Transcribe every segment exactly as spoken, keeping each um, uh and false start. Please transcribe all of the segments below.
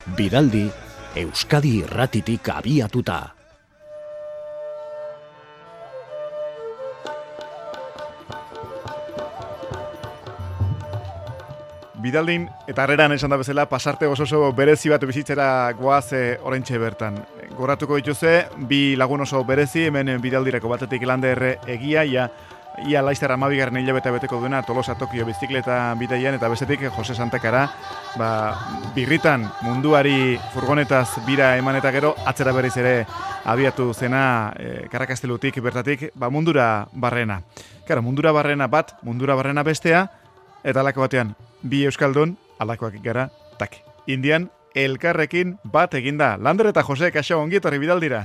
Bidaldi, Euskadi Irratitik abiatuta. Bidaldin eta harreran esan da bezala pasarte oso oso berezi bat bizitzera goaz e, oraintxe bertan. Goratuko dituze, bi lagun oso berezi, hemen Bidaldireko batetik Lander Egia, ia, ia Laizter hamabigarren hilabete beteko duena Tolosa Tokio bizikleta bidaian, eta bestetik Jose Santakara, ba, birritan munduari furgonetaz bira eman eta gero, atzera berriz ere abiatu zena e, Karakastelutik bertatik, ba, mundura barrena. Karo, mundura barrena bat, mundura barrena bestea, eta alako batean, bi euskaldun, alakoak gara, tak. Indian, elkarrekin bat eginda. Lander eta Jose, kaixo, ongi etorri Bidaldira.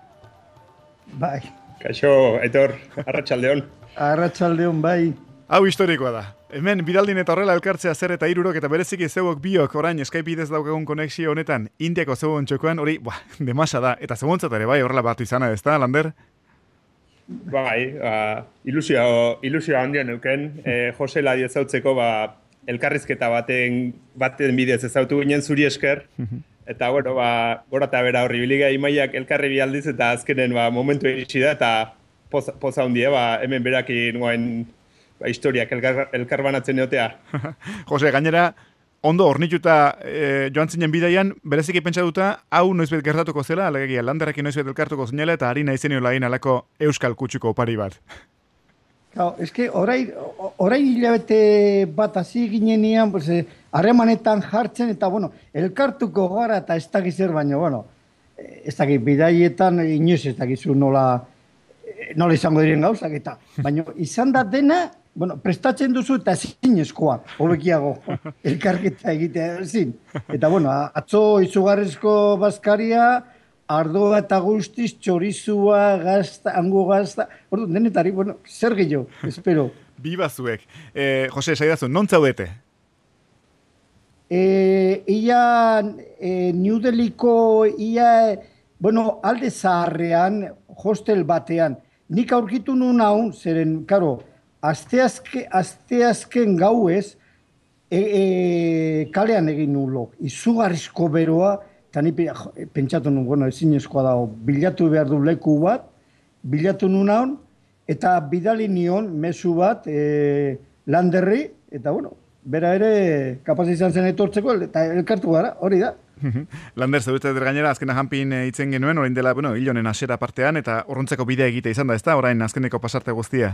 Bai. Kaixo, Aitor, arratsaldeon. Arratsaldeon, bai. Hau historikoa da. Hemen Bidaldin eta horrela elkartzea zer eta hirurok eta bereziki zeuok biok orain Skype bidez daukagun konexio honetan Indiako zeuon txokoan, hori, buah, demasa da. Eta zeuontzat ere, bai, horrela batu izana ez da, Lander? Bai, uh, ilusio, ilusio handian euken. Eh, Jose Ladi ezautzeko, ba, elkarrizketa baten, baten bidez ezautu ginen zuri esker. Eta, bueno, ba, gora eta bera horri biliga imaiak elkarri bialdiz eta azkenen ba, momentu iritsi da eta poza, poza handia, ba, hemen berakin goain ba, historiak elkar, elkar banatzen eotea. Jose, gainera, ondo hornituta e, joan zinen bidaian, bereziki pentsatuta, hau noizbet gertatuko zela, alegia, Landerrekin noizbet elkartuko zinela eta harina izenio lagin alako euskal kutsuko opari bat. Claro, eske orain orain hilabete bat hasi ginenean, pues harremanetan jartzen eta bueno, elkartuko gara eta ez dakiz zer baino, bueno, ez dakiz bidaietan inoiz ez dakizu nola nola izango diren gauzak eta baino izan da dena, bueno, prestatzen duzu eta zinezkoa, holokiago elkarketa egitea ezin. Eta bueno, atzo izugarrizko bazkaria, ardoa eta guztiz, txorizua, gazta, hango gazta, ordu, denetari, bueno, zer gehiago, espero. Biba zuek. Eh, Jose, saidazu, non zaudete? E, ia, e, New Delhiko, ia, bueno, alde zaharrean, hostel batean, nik aurkitu nun hau, zeren, karo, asteazke, asteazken gauez, e, e, kalean egin nulo, izugarrizko beroa, eta ni pentsatu nun, bueno, ezinezkoa dago, bilatu behar du leku bat, bilatu nun haun, eta bidali nion mezu bat e, Landerri, eta bueno, bera ere kapaz izan zen etortzeko, eta elkartu gara, hori da. Lander, zaurizte gainera, azkena janpin hitzen genuen, orain dela, bueno, hilonen asera partean, eta orrontzeko bidea egite izan da, ez da, orain azkeneko pasarte guztia?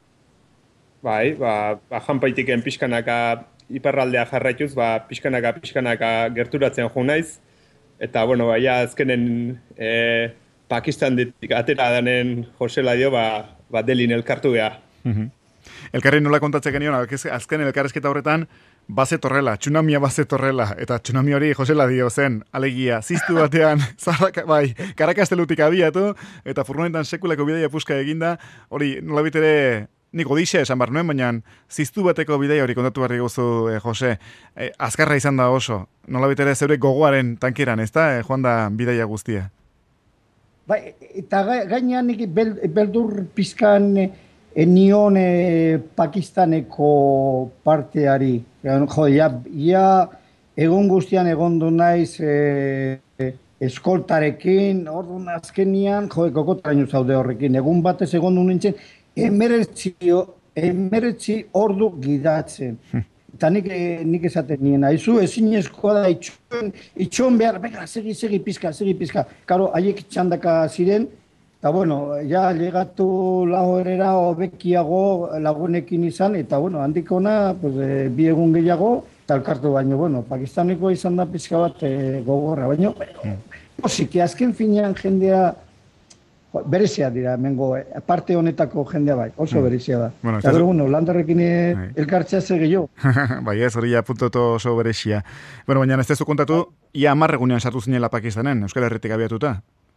Bai, ba, ba janpaitiken pixkanaka iparraldea jarraituz, ba, pixkanaka, pixkanaka gerturatzen jo naiz, eta, bueno, ba, ja, azkenen e, Pakistan ditik atera danen Jose Ladio, ba, ba Delhin elkartu geha. Elkarri nola kontatzen genion, azken elkarrezketa horretan, bazetorrela, tsunamia bazetorrela, eta tsunami hori Jose Ladio zen, alegia, ziztu batean, zarraka, bai, Karakastelutik abiatu, eta furgonetan sekulako bidaia puska eginda, hori nola bitere, nik odixe esan bar nuen, baina ziztu bateko bidaia hori kontatu barri guzu, eh, Jose, eh, azkarra izan da oso, nola bitere zeure gogoaren tankeran, ez da, eh, joan da bidaia guztia? Bai, eta gainean nik bel, beldur pizkan e, nion e, Pakistaneko parteari. Jo, ja, ja egon guztian egondu naiz e, e, eskoltarekin, orduan azkenian, jo, kokotraino zaude horrekin, egun batez egondu nintzen, emeretzi, emeretzi ordu gidatzen. Eta nik, nik esaten nien, haizu ezinezkoa da itxon, itxon behar, bega, segi, segi pizka, segi pizka. Karo, haiek txandaka ziren, eta bueno, ja, llegatu lahorera obekiago lagunekin izan, eta bueno, handik ona, pues, e, bi egun gehiago, eta elkartu baino, bueno, Pakistaneko izan da pizka bat e, gogorra, baino, posiki, azken finean jendea, berezia dira, mengo, parte honetako jendea bai, oso berezia da. Bueno, eta gero, bueno, Landerrekin elkartzea ze gehiago. Bai, ez hori ja puntoto oso berezia. Bueno, baina ez tezu kontatu, ia amarregunean sartu zinela Pakistanen, Euskal Herritik abiatuta?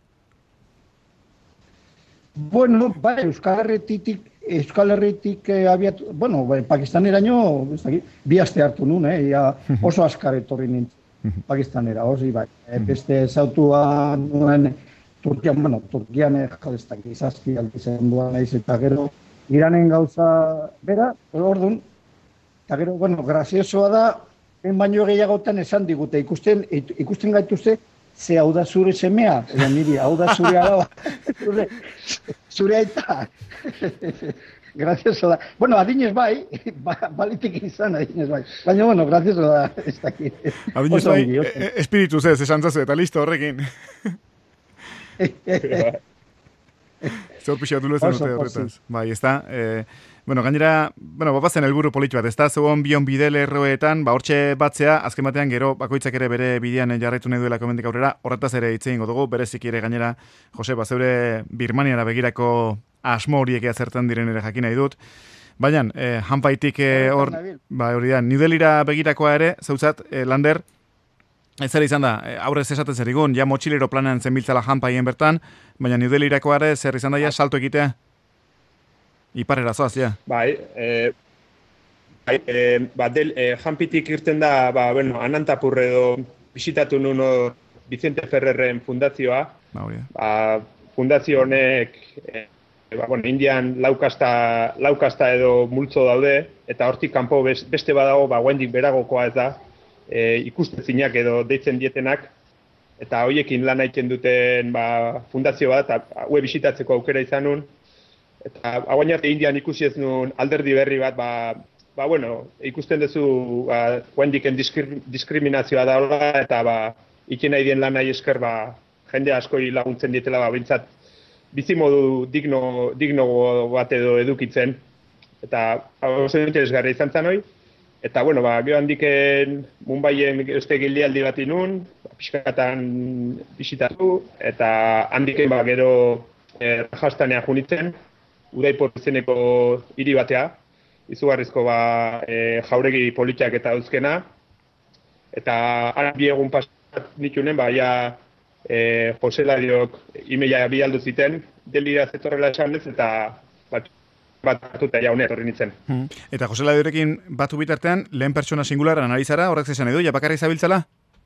Bueno, bai, Euskal Herritik, Euskal Herritik abiatu, bueno, bai, Pakistaneraino, bi aste hartu nun, eh, ia oso askar etorri nintzen Pakistanera, osi bai. Beste zautua nuen, Turkian, bueno, Turkian jadestak izazki aldizen duan naiz eta gero Iranen gauza bera, orduan, eta gero, bueno, graziosoa da, en baino gehiagotan esan digute, ikusten, ikusten gaituzte, ze hau da zure semea, edo niri, hau da zure araba, zure, zure aita. Grazioso da. Bueno, adinez bai, ba, balitik izan adinez bai. Baina, bueno, grazioso da, ez dakit. Adinez bai, e, espiritu zez, esan zazu, eta listo horrekin. Zor pixatu lezen dute horretaz. Bai, ez da. Eh, bueno, gainera, bueno, bapazen helburu politxu bat, ez da, zegoen bion bide lerroetan, ba, hortxe batzea, azken batean gero, bakoitzak ere bere bidean jarraitu nahi duela komendik aurrera, horretaz ere hitz egingo dugu, bereziki ere gainera, Jose, ba, zeure Birmaniara begirako asmo horiek zertan diren ere jakin nahi dut. Baina, eh, hanpaitik eh, hor, ba, hori da, New Delhira begirakoa ere, zauzat, eh, Lander, ez zer izan da, eh, aurrez esaten zer igun, ja motxilero planean zenbiltzala hanpaien bertan, baina New Delhirakoa ere, zer izan da, ja, salto egitea? Iparera zoaz, ja. Bai, eh, bai eh, ba, del, eh, hanpitik irten da, ba, bueno, Anantapur edo bisitatu nun hor Vicente Ferrerren fundazioa. Ba, hori da. Ba, fundazio honek, eh, ba, bueno, Indian laukasta, laukasta edo multzo daude, eta hortik kanpo beste badago, ba, guendik beragokoa ez da, e, ikustezinak edo deitzen dietenak, eta hoiekin lan egiten duten ba, fundazio bat, eta haue bisitatzeko aukera izan nun, eta hauain arte Indian ikusi ez nun alderdi berri bat, ba, ba bueno, ikusten duzu ba, guendiken diskri, diskriminazioa daula, eta ba, ikin nahi dien lan nahi esker, ba, jende askoi laguntzen dietela, ba, bintzat, bizimodu digno, digno bat edo edukitzen, eta oso interesgarria izan zen hoi. Eta, bueno, ba, gero handiken Mumbaien este gildialdi bat inun, pixkatan bisitatu, eta handiken ba, gero eh, Rajasthanea junitzen, Udaipur izeneko hiri batea, izugarrizko ba, eh, jauregi politiak eta dauzkena, eta han bi egun pasat nitunen, ba, ja, E, Jose Ladiok imeia bialdu ziten, Delhira zetorrela esanez, eta bat, bat hartuta jaune etorri nintzen. Hmm. Eta Jose Ladiorekin batu bitartean, lehen pertsona singularan ari zara, horrek zesan edo, ja bakarrik zabiltzala?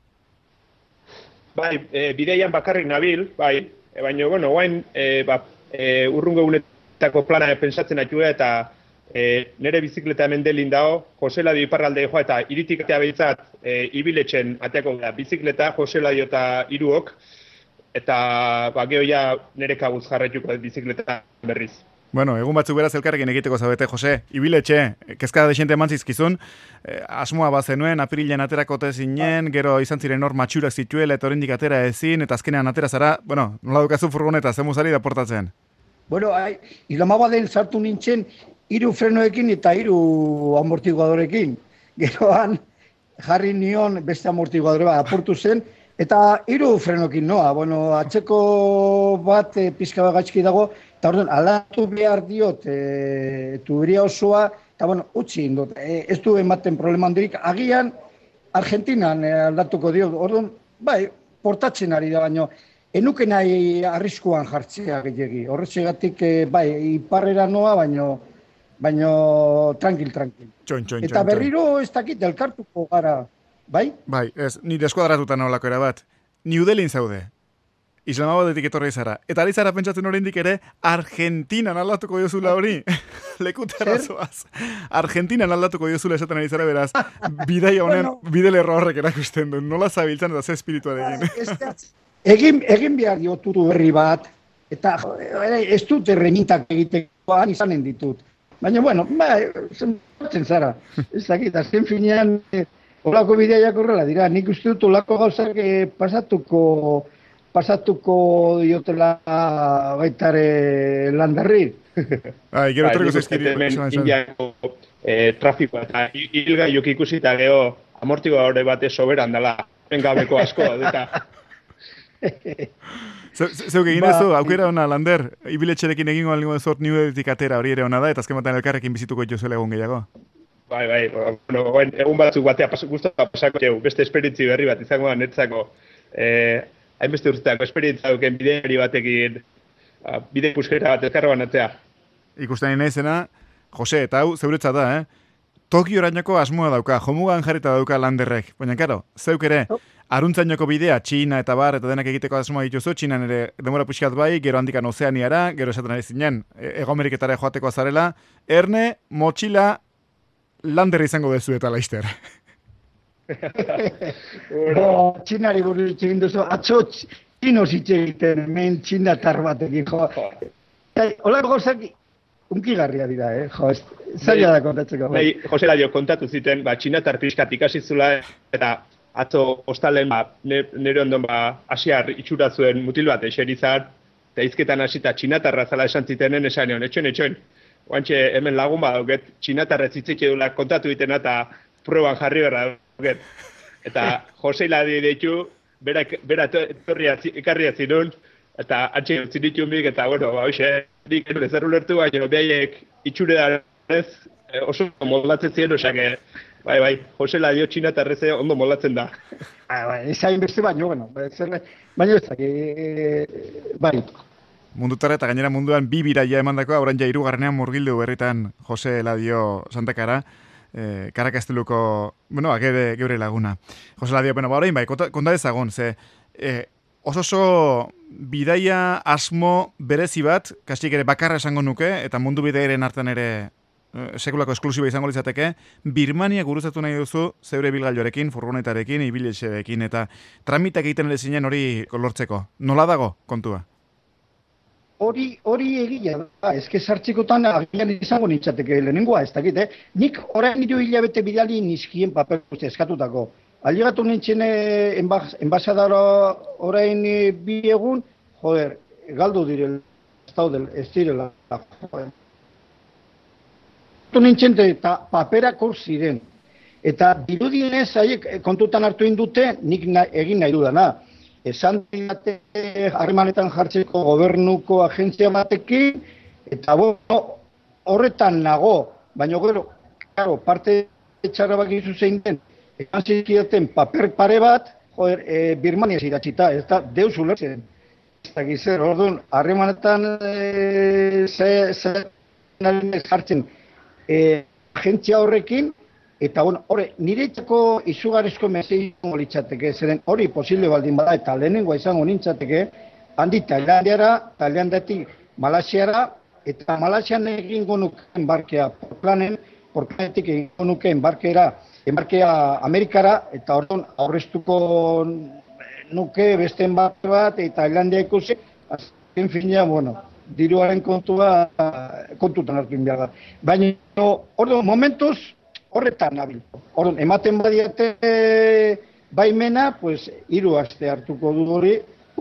Bai, e, bideian bakarrik nabil, bai, e, baina, bueno, guain, e, ba, e, urrungo egunetako plana pensatzen atxua, eta e, nire bizikleta hemen Delhin dago, Jose Ladio iparralde joa, eta iritik atea behitzat, e, ibiletxen ateako da, bizikleta, Jose Ladio eta iruok, eta ba, geho ja nire kabuz jarraituko bizikleta berriz. Bueno, egun batzuk beraz elkarrekin egiteko zabete, Jose, ibiletxe, kezka desente eman zizkizun, eh, asmoa bazenuen, apirilean aterako zinen, gero izan ziren hor matxurak zituela, eta oraindik atera ezin, eta azkenean atera zara, bueno, nola dukazu furgoneta, zemuzari da portatzen? Bueno, Islamabaden sartu nintzen, hiru frenoekin eta hiru amortiguadorekin. Geroan, jarri nion beste amortiguadore bat aportu zen, eta hiru frenoekin noa. Bueno, atzeko bat e, pizka bat gaizki dago, eta orduan, aldatu behar diot e, tuberia osoa, eta bueno, utzi indot. E, ez du ematen problema handirik. Agian, Argentinan e, aldatuko diot. Orduan, bai, portatzen ari da, baino, enuke nahi arriskuan jartzea gehiagi. Horretxegatik, e, bai, iparrera noa, baino, baino tranquil, tranquil. Txoin, txoin, eta berriro ez dakit elkartuko gara, bai? Bai, ez, ni deskuadratuta nolako era bat. New Delhin zaude. Islamabadetik etorri zara. Eta ari zara pentsatzen oraindik ere, Argentinan aldatuko diozula hori. Lekutara zoaz. Argentinan aldatuko diozula esaten ari zara, beraz, bidaia honen, bueno, bide lerro horrek erakusten du. Nola zabiltzan eta ze espirituarekin. egin, egin behar diotutu berri bat, eta ez dut erremintak egitekoan izanen ditut. Baina, bueno, ba, zenbatzen zara. Ez dakit, azken finean, eh, olako bideiak horrela dira. Nik uste dut olako gauzak eh, pasatuko, pasatuko diotela baitare Landerri. Ai, gero treko zezkiri. Indiako trafikoa eta hilgaiuk ikusi eta geho amortigo hori bate soberan dela. Engabeko asko da. Zeuk egin ez du, aukera ona, Lander, ibiletxerekin egingo algo zort New Delhitik atera hori ere ona da, eta azken batean elkarrekin bizituko ituzuela egun gehiago. Bai, bai, bueno, egun batzuk batea guztua pasako jau, beste esperientzi berri bat izango da netzako, eh, hainbeste urtetako esperientzia duken bideari batekin, bide puskera bat elkarra banatzea. Ikusten nahi zena, Jose, eta hau, zeuretza da, eh? Tokio orainoko asmoa dauka, jomugan jarrita dauka Landerrek. Baina, karo, zeuk ere, aruntzainoko bidea, Txina eta bar, eta denak egiteko asmoa dituzu, Txinan ere demora pixkat bai, gero handikan Ozeaniara, gero esaten ari zinen, Hego Ameriketara joateko azarela, erne, motxila, Lander izango dezu eta laister. Bo, txinari buruz hitz egin duzu, atzo txino hitz egiten, hemen txinatar batekin, jo. Hola gozak, unkigarria dira, eh? Jo, zaila da kontatzeko. Nahi, Jose Ladio kontatu ziten, ba, txinatar pixkat ikasi zula, eta atzo ostalen, ba, nire ondon, ba, asiar itxura zuen mutil bat eserizar, eta izketan hasita txinatarra zala esan zitenen esan egon, etxoen, etxoen. Oantxe, hemen lagun badauket, txinatarrez hitzik edula kontatu ditena eta proban jarri berra dauket. Eta Jose Ladio ditu, bera, bera etorria ekarria zinun, eta atxe utzi ditu mik, eta, bueno, ba, hoxe, dik ezer ulertu, baina behaiek itxure da ez, oso moldatzen ziren, osake, bai, bai, Jose Ladio txinatarreze ondo moldatzen da. Bai, bai, ezain beste baino, bueno, baina ez daki, bai. Mundutara eta gainera munduan bi biraia emandako, orain ja hirugarrenean murgildu berritan Jose Ladio Santakara, eh, Karakasteluko, bueno, geure, geure laguna. Jose Ladio, bueno, ba, orain bai, konta dezagun, ze, eh, oso oso bidaia asmo berezi bat, kastik ere bakarra esango nuke, eta mundu bidaiaren artean ere eh, sekulako esklusiba izango litzateke, Birmania guruzatu nahi duzu zeure bilgailuarekin, furgonetarekin, ibilexeekin, eta tramitak egiten ere zinen hori lortzeko. Nola dago kontua? Hori, hori egia da, ezke sartzekotan agian izango nintzateke lehenengoa, ez dakit, eh? Nik orain hiru hilabete bidali nizkien paper guzti eskatutako. Aligatu nintzen enbasadara orain bi egun, joder, galdu direla, ez daudel, ez direla, joder. Aligatu nintzen eta paperak hor ziren. Eta dirudienez, haiek kontutan hartu indute, nik na, egin nahi dudana. Esan didate harremanetan jartzeko gobernuko agentzia batekin, eta bueno, horretan nago, baina gero, claro, parte txarra bakizu zein den, ekan zizkidaten paper pare bat, joder, e, Birmaniaz idatxita, ez da, deus ulertzen. Ez da gizer, orduan, harremanetan e, ze, ze jartzen e, agentzia horrekin, eta bueno, hori, niretzako izugarrizko mesei izango litzateke, zeren hori posible baldin bada, eta lehenengoa izango nintzateke, handi Tailandiara, Tailandiatik Malasiara, eta Malasian egingo nuke enbarkea porplanen, porplanetik egingo nuke enbarkera, enbarkea Amerikara, eta orduan aurreztuko nuke beste enbarke bat, eta Tailandia ikusi, azken fina, bueno, diruaren kontua, kontutan hartu behar da. Baina, orduan, momentuz, horretan nabil. Orduan, ematen badiate baimena, pues, hiru aste hartuko du hori,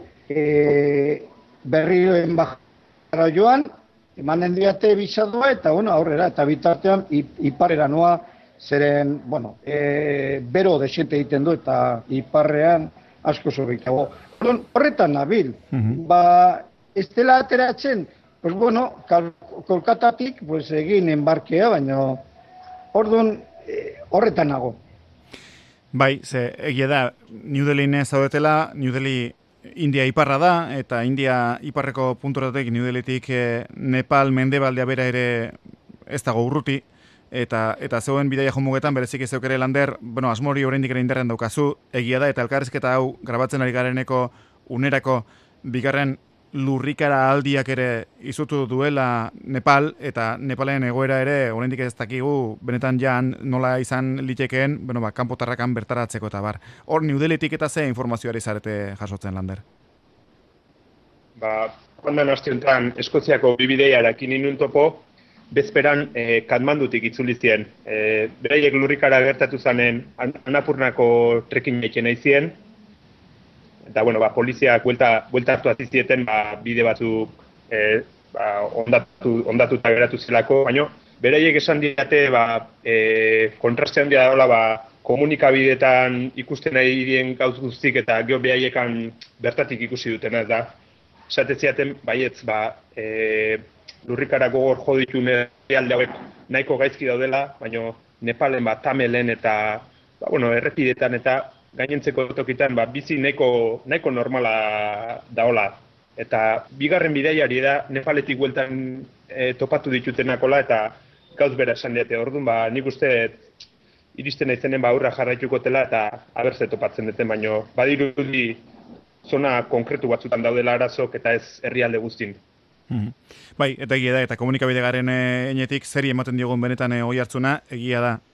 e, berriro enbajara joan, emanen diate bisadua, eta bueno, aurrera, eta bitartean iparera noa, zeren, bueno, e, bero desente egiten du, eta iparrean asko zorrikago. Orduan, horretan nabil. Mm-hmm. Ba, ez dela ateratzen, pues bueno, Kolkatatik, pues, egin enbarkea, baina orduan, horretan nago. Bai, ze egia da, New Delhin zaudetela, New Delhi India iparra da, eta India iparreko punturatek New Delhitik eh, Nepal mendebaldea bera ere ez dago urruti, eta eta zeuen bidaia jomugetan berezik ez ere lander, bueno, asmori oraindik ere indarren daukazu, egia da, eta elkarrizketa hau grabatzen ari gareneko unerako bigarren lurrikara aldiak ere izutu duela Nepal, eta Nepalen egoera ere oraindik ez dakigu benetan jan nola izan litekeen, bueno, ba, kanpotarrakan bertaratzeko eta bar. Hor New Delhitik eta ze informazioari zarete jasotzen, Lander? Ba, ondan hastiontan Eskoziako bibideiarekin inun topo, bezperan eh, Katmandutik itzulizien. Eh, beraiek lurrikara gertatu zanen Annapurnako trekking egiten aizien, eta, bueno, ba, poliziak buelta, buelta hartu azizieten, ba, bide batzuk e, ba, ondatu, ondatuta geratu zelako, baina beraiek esan diate, ba, e, kontraste handia daola, ba, komunikabidetan ikusten nahi dien gauz guztik eta gero behaiekan bertatik ikusi dutena, da. Esate ziaten, baietz, ba, e, lurrikara gogor jo ditu herrialde hauek nahiko gaizki daudela, baina Nepalen, ba, Tamelen eta, ba, bueno, errepidetan eta gainentzeko tokitan ba, bizi nahiko, nahiko normala daola. Eta bigarren bidaiari da Nepaletik bueltan e, topatu ditutenakola eta gauz bera esan diate. Orduan, ba, nik uste iristen naizenen ba, aurra jarraituko dela eta abertze topatzen duten, baino badirudi zona konkretu batzutan daudela arazok eta ez herrialde guztin. Mm-hmm. Bai, eta egia da, eta komunikabide garen enetik zeri ematen diogun benetan e, oi hartzuna, egia da.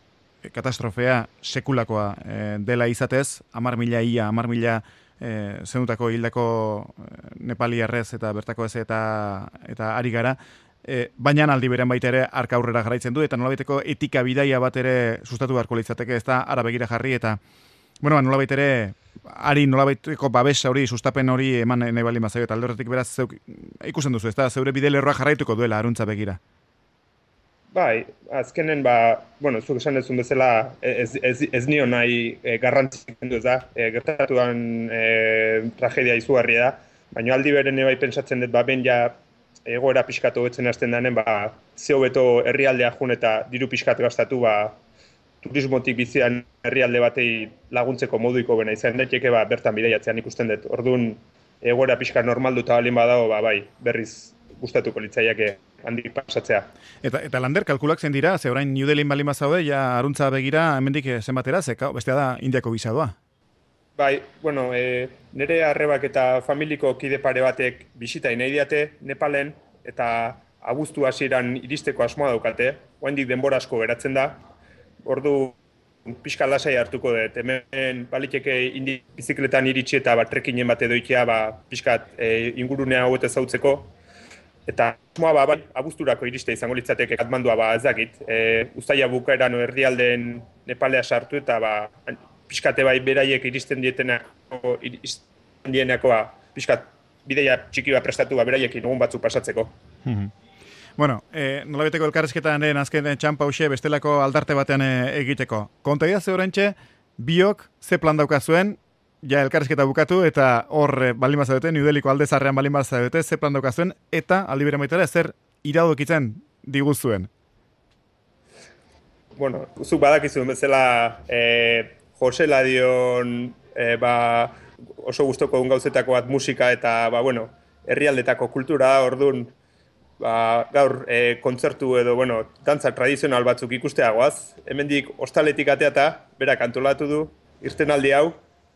katastrofea sekulakoa e, dela izatez, hamar mila ia, hamar mila e, zenutako hildako nepaliarrez eta bertako ez eta, eta ari gara, e, baina aldi beren baita ere arka aurrera jarraitzen du, eta nolabaiteko etika bidaia bat ere sustatu beharko litzateke, ez da ara begira jarri, eta bueno, nolabait ere, ari nolabaiteko babes hori, sustapen hori eman nahi bali mazaio, eta alde horretik beraz zeuk, ikusten duzu, ez da, zeure bide lerroa jarraituko duela aruntza begira. Bai, azkenen, ba, bueno, zuk esan dezun bezala, ez, ez, ez nio nahi e, garrantzik du ez da, e, gertatuan e, tragedia izugarria da, baina aldi beren bai pentsatzen dut, ba, ben ja egoera pixkatu betzen hasten danen, ba, zeo beto herrialdea jun eta diru pixkat gastatu, ba, turismotik bizian herrialde batei laguntzeko moduiko bena izan daiteke, ba, bertan bidaiatzean ikusten dut. Orduan, egoera pixka normalduta balin badago, ba, bai, berriz gustatuko litzaiake handik pasatzea. Eta, eta Lander, kalkulak zen dira, ze orain New Delhin balin bazaude, ja aruntza begira, hemendik zenbatera, ze, bestea da Indiako bizadoa. Bai, bueno, e, nire arrebak eta familiko kide pare batek bisitai nahi diate Nepalen, eta abuztu hasieran iristeko asmoa daukate, oraindik denbora asko geratzen da. Ordu pixka lasai hartuko dut, hemen baliteke indi bizikletan iritsi eta bat trekinen bate doitea, ba, pixkat e, ingurunea hauete zautzeko. Eta asmoa ba, bai, abuzturako iriste izango litzateke Katmandua ba ez dakit. E, Uztaila bukaeran erdialden Nepalea sartu eta ba, pixkate bai beraiek iristen dietenako, iristen dienako ba, pixkat bideia txiki bat prestatu ba, beraiekin egun batzuk pasatzeko. Mm-hmm. Bueno, eh, nolabiteko elkarrizketaren azken txampa hause bestelako aldarte batean e, egiteko. Konta idaz eurentxe, biok ze plan daukazuen, ja elkarrizketa bukatu, eta hor e, balin bazadete, New Delhiko alde zarrean balin bazadete, ze plan daukazuen, eta aldi beren baitara zer iradokitzen diguzuen. Bueno, zuk badakizuen bezala e, Jose Ladion e, ba, oso gustoko dun gauzetako bat musika eta ba, bueno, herrialdetako kultura, orduan, ba, gaur e, kontzertu edo, bueno, dantza tradizional batzuk ikusteagoaz. Hemendik hostaletik ateata, berak antolatu du, irtenaldi hau,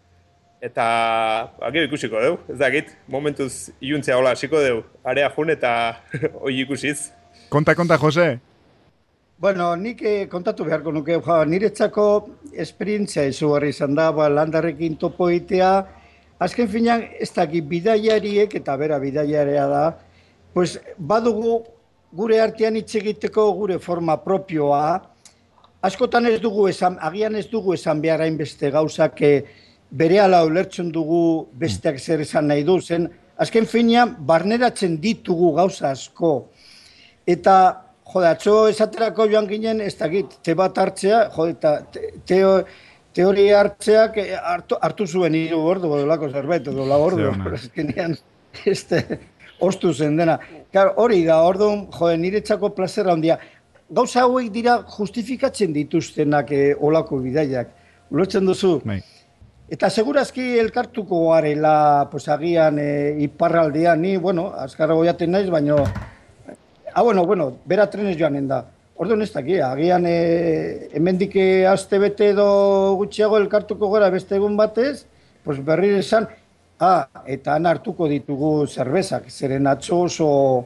eta ba, gero ikusiko dugu, ez dakit, momentuz iluntzea hola hasiko dugu, area jun eta hoi ikusiz. Konta, konta, Jose. Bueno, nik eh, kontatu beharko nuke, ja, niretzako esperientzia izugarri izan da, ba, landarrekin topo egitea, azken finean ez dakit bidaiariek, eta bera bidaiarea da, pues badugu gure artean hitz egiteko gure forma propioa, askotan ez dugu esan, agian ez dugu esan behar hainbeste gauzak berehala ulertzen dugu besteak zer esan nahi du, zen azken finean barneratzen ditugu gauza asko. Eta, jode, atzo esaterako joan ginen, ez dakit, te bat hartzea, jode, eta te, teo, teoria hartzeak hartu, hartu zuen hiru ordu, bodolako zerbait, edo la ordu, azkenean, este... Ostu zen dena. Claro, hori da, orduan, jode, niretzako plazera handia. Gauza hauek dira justifikatzen dituztenak eh, olako bidaiak. Ulertzen duzu? Bai. Eta segurazki elkartuko garela, pues agian eh, iparraldean, ni, bueno, azkarrago jaten naiz, baino... Ah, bueno, bueno, bera trenez joanen da. Orduan ez daki, agian eh, hemendik aste bete edo gutxiago elkartuko gara beste egun batez, pues berri esan... Ah, eta han hartuko ditugu zerbezak, zeren atzo oso,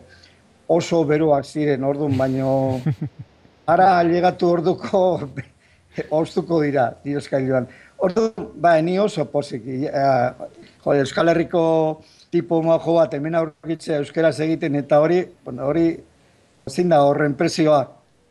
oso beroak ziren orduan, baino ara llegatu orduko oztuko dira, dioskailuan. Orduan, ba, ni oso posiki. Uh, jode, Euskal Herriko tipo majo bat hemen aurkitzea euskeraz egiten, eta hori, bueno, hori zin da horren presioa.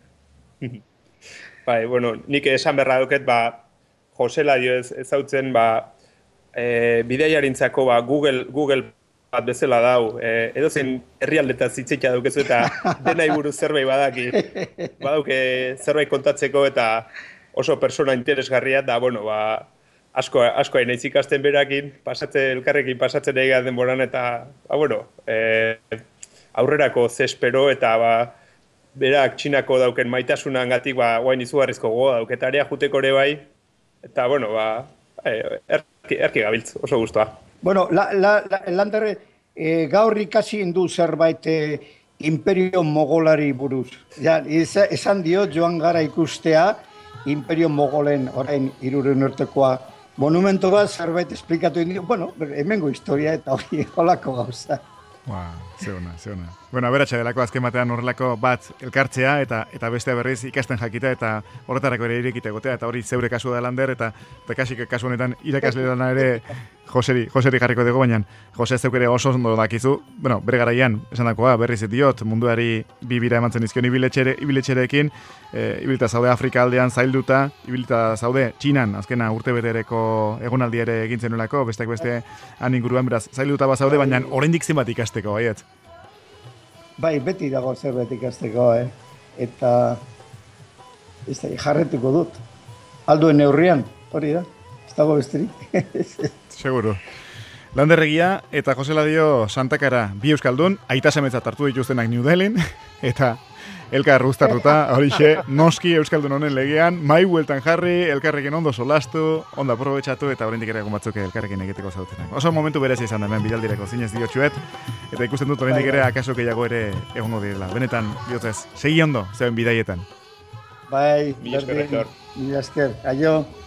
Bai, bueno, nik esan berra duket, ba, Jose Ladio ez, ezautzen, ba, E, bidaiarintzako ba, Google, Google bat bezala dau, e, edozein herrialdetaz hitzeika daukezu eta denai buruz zerbait badaki. Badauke zerbait kontatzeko eta oso persona interesgarria da, bueno, ba, asko, asko hain ikasten berakin, pasatze, elkarrekin pasatzen egin denboran eta, ba, bueno, e, aurrerako zespero eta ba, berak Txinako dauken maitasunan gatik, ba, guain izugarrizko gogo dauketaria juteko ere bai, eta, bueno, ba, erki, erki gabiltz, oso guztua. Bueno, la, la, la, Lander, eh, gaur ikasi indu zerbait eh, Imperio Mogolari buruz. Ja, esan dio joan gara ikustea Imperio Mogolen orain hirurehun urtekoa monumento bat zerbait esplikatu indio. Bueno, hemengo historia eta hori holako gauza. Ba, zeuna, zeuna. Bueno, aberatxa delako azken batean horrelako bat elkartzea eta eta bestea berriz ikasten jakita eta horretarako ere irekite egotea eta hori zeure kasu da Lander eta eta kasik kasu honetan irakasle lana ere Joseri, Joseri jarriko dugu, baina Jose zeuk ere oso ondo dakizu, bueno, bere garaian esandakoa berriz diot, munduari bi bira emantzen dizkion ibiletxere, ibiletxerekin, e, ibilta zaude Afrika aldean zailduta, ibilta zaude Txinan, azkena urte betereko egonaldi ere egin zenulako, besteak beste han inguruan beraz zailduta bazaude, baina oraindik zenbat ikasteko, baiet? Bai, beti dago zerbait ikasteko, eh? Eta ez da, jarretuko dut. Alduen neurrian, hori da, ez dago besterik. Seguro. Landerregia eta Jose Ladio Santakara bi euskaldun, aita semetzat hartu dituztenak New Delhin, eta elkar uztartuta, horixe, noski euskaldun honen legean, mai bueltan jarri, elkarrekin ondo solastu, ondo aprobetxatu, eta oraindik ere egun batzuk elkarrekin egiteko zautenak. Oso momentu berezi izan da hemen bidaldireko zinez diotxuet, eta ikusten dut oraindik ere akaso gehiago ere egongo direla. Benetan, biotzez, segi ondo, zeuen bidaietan. Bai, Mila esker, Aitor. Mila esker, aio.